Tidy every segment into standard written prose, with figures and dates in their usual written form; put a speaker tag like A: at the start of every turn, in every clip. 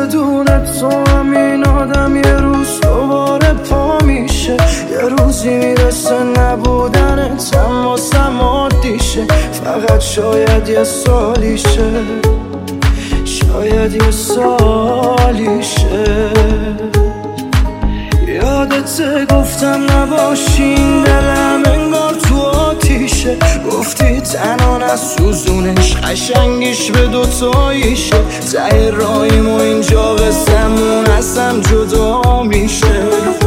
A: بدون تو همین آدم یه روز دوباره پا میشه. یه روزی میرسه نبودنت هم واسم عادیشه. فقط شاید یه سالیشه، شاید یه سالیشه. یادت گفتم نباشین دلم انگار تو آتیشه. گفتی تنها نسوزونش قشنگیش به دوتاییشه. ته راهیم و اینجا قسمون ازم جدا میشه.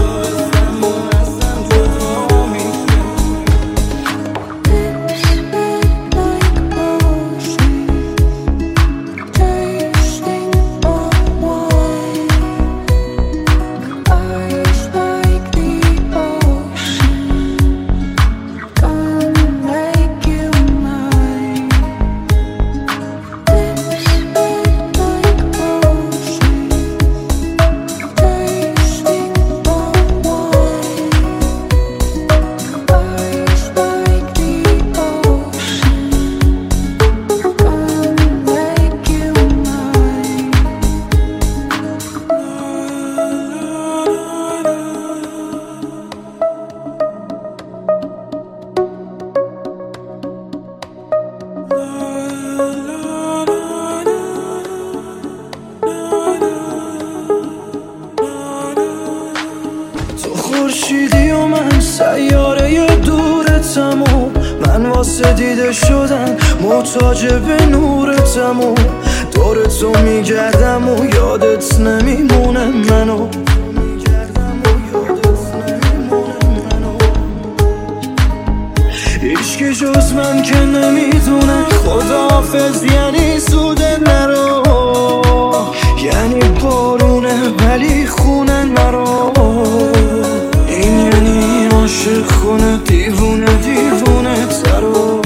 A: خورشیدی و من سیاره دورتم و من واسه دیده شدن محتاج به نورتم و دور تو میگردم و یادت نمیمونه منو. هیچکی جز من که نمیدونه خداحافظ یعنی زوده نرو. یعنی بارونه ولی خونه نرو. این یعنی عاشق خونه دیوونه دیوونه ترو.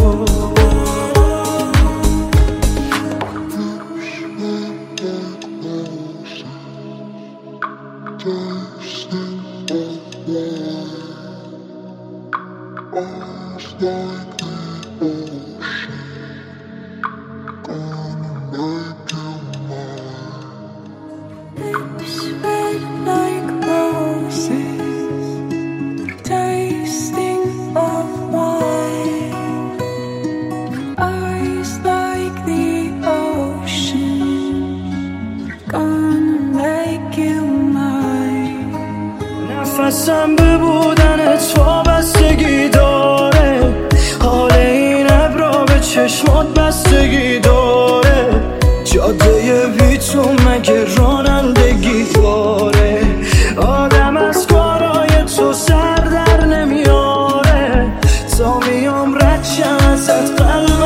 A: نفسم به بودنت وابستگی داره. حال این ابرا به چشمات بستگی داره. جاده بی تو مگه رانندگی داره. آدم از کارای تو سر در نمیاره. تا میام رد شم ازت قلب